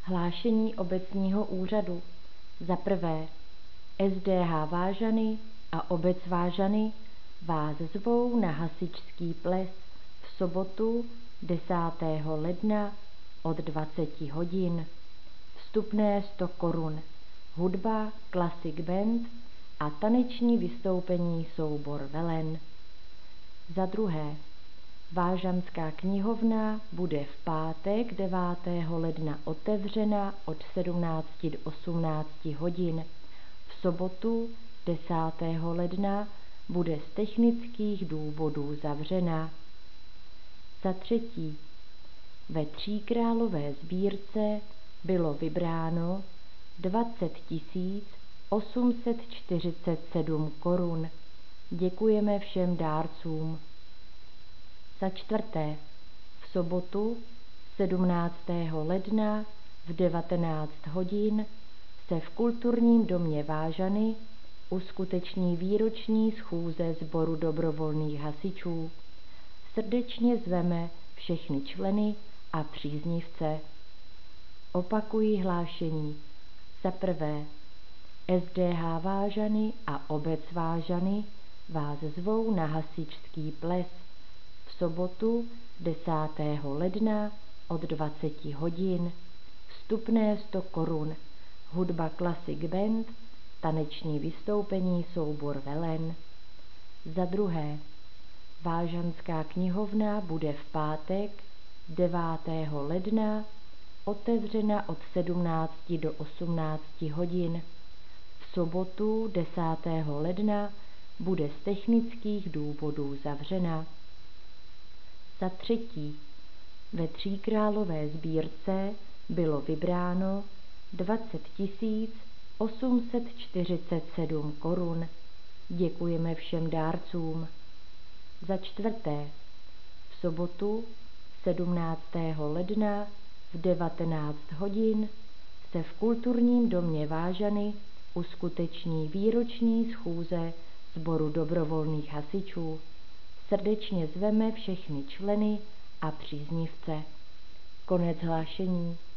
Hlášení obecního úřadu. Za prvé, SDH Vážany a obec Vážany vás zvou na hasičský ples v sobotu 10. ledna od 20 hodin. Vstupné 100 korun. Hudba, Classic Band a taneční vystoupení soubor Velen. Za druhé, Vážanská knihovna bude v pátek 9. ledna otevřena od 17 do 18 hodin. V sobotu 10. ledna bude z technických důvodů zavřena. Za třetí, ve Tříkrálové sbírce bylo vybráno 20 847 korun. Děkujeme všem dárcům. Za čtvrté, v sobotu 17. ledna v 19 hodin se v Kulturním domě Vážany uskuteční výroční schůze sboru dobrovolných hasičů. Srdečně zveme všechny členy a příznivce. Opakuji hlášení. Za prvé, SDH Vážany a obec Vážany vás zvou na hasičský ples v sobotu 10. ledna od 20 hodin. Vstupné 100 korun. Hudba Classic Band, taneční vystoupení soubor Velen. Za druhé, Vážanská knihovna bude v pátek 9. ledna otevřena od 17 do 18 hodin. V sobotu 10. ledna bude z technických důvodů zavřena. Za třetí, ve Tříkrálové sbírce bylo vybráno 20 847 korun. Děkujeme všem dárcům. Za čtvrté, v sobotu 17. ledna v 19 hodin se v Kulturním domě Vážany uskuteční výroční schůze sboru dobrovolných hasičů. Srdečně zveme všechny členy a příznivce. Konec hlášení.